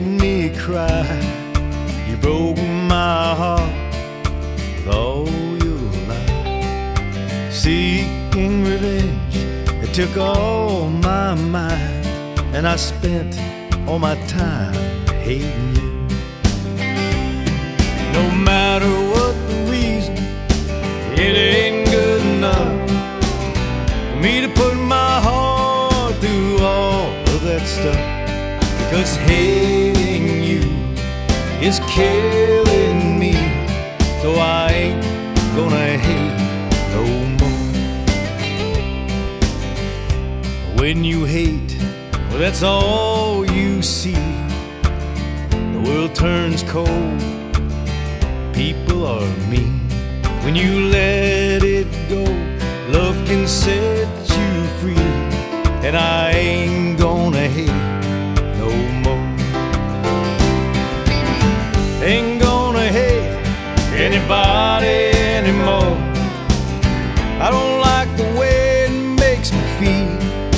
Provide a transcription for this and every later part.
me cry. You broke my heart with all your lies. Seeking revenge, it took all my mind, and I spent all my time hating you. No matter what the reason, it ain't good enough for me to put my heart through all of that stuff. Because hating you is killing me, so I ain't gonna hate no more. When you hate, well, that's all you see. The world turns cold, people are mean. When you let it go, love can set you free. And I ain't gonna hate no more. Ain't gonna hate anybody anymore. I don't like the way it makes me feel.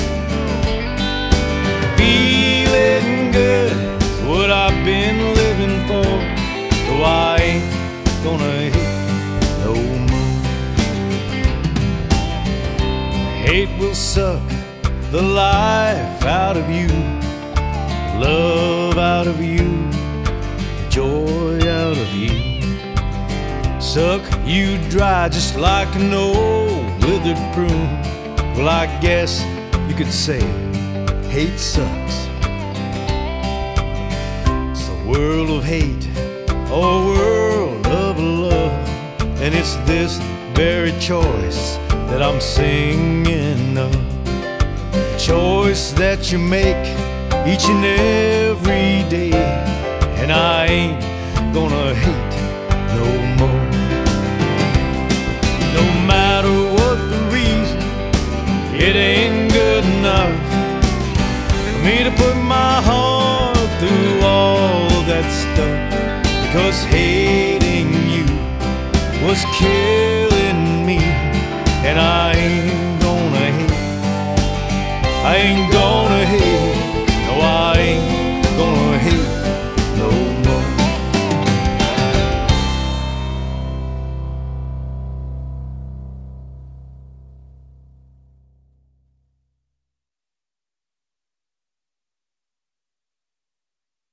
Feeling good is what I've been living for, so I ain't gonna hate no more. Hate will suck the life out of you, love out of you, joy out of you. Suck you dry just like an old withered prune. Well, I guess you could say hate sucks. It's a world of hate, a world of love, and it's this very choice that I'm singing of. Choice that you make each and every day, and I ain't gonna hate no more. No matter what the reason, it ain't good enough for me to put my heart through all of that stuff. Because hating you was killing me, and I ain't gonna hate. I ain't gonna hate, no, I ain't gonna hate